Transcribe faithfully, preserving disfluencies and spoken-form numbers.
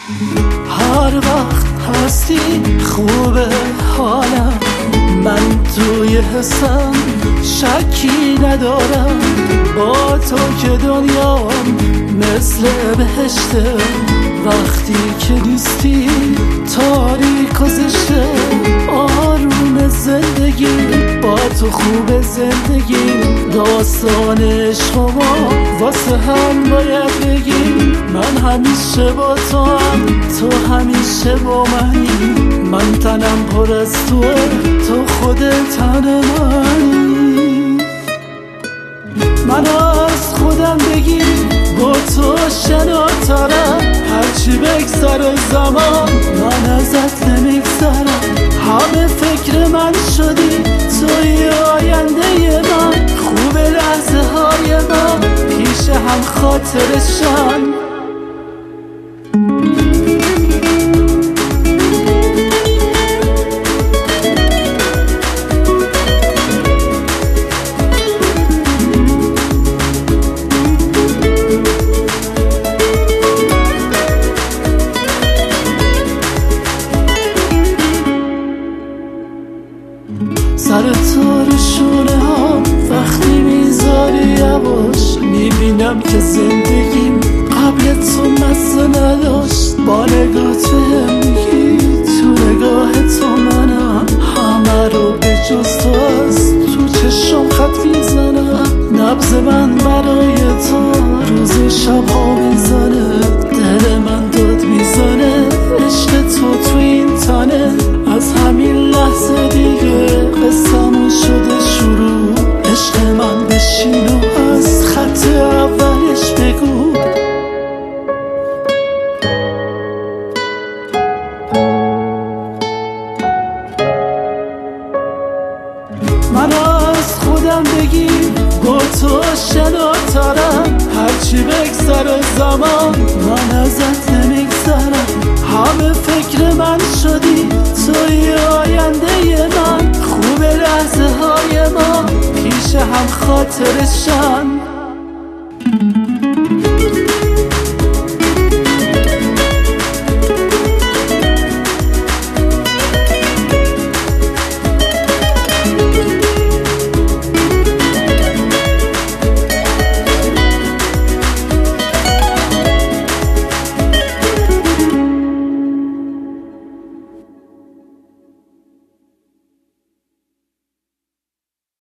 هر وقت هستی خوبه حالم، من توی حسم شکی ندارم. با تو که دنیام مثل بهشته، وقتی که نیستی تاریک و زشته. آروم زندگی با تو خوب زندگی، داستان عشق ما واسه هم باید بگیم. من همیشه با تو هم، تو همیشه با منی. من تنم پر از توه، تو خودت تن منی. من از خودم بگی با تو شناترم، هرچی بگذره زمان من ازت نمیگذرم. همه فکر من شدی توی آینده من، خوب لحظه های من پیش هم خاطرشن. سر تو رو شونه هم وقتی میذاری یواش، میبینم که زندگیم قبل تو مزه نداشت. با نگاه تو هم میگی تو نگاه تو منم، همه رو به جز تو از تو چشم خط میزنم. نبض من برای تو روز شب ها میزنه، دل من داد میزنه عشق تو تو این تنه. از همین لحظه دیگه قصه‌مون شده شروع، عشق من بشین و از خط اولش بگو. من از خودم بگی با تو شناترم، هرچی بگذره زمان من ازت نمیگذرم. همه فکر من شدی توی آینده من، خوب لحظه های ما پیش هم خاطرشن.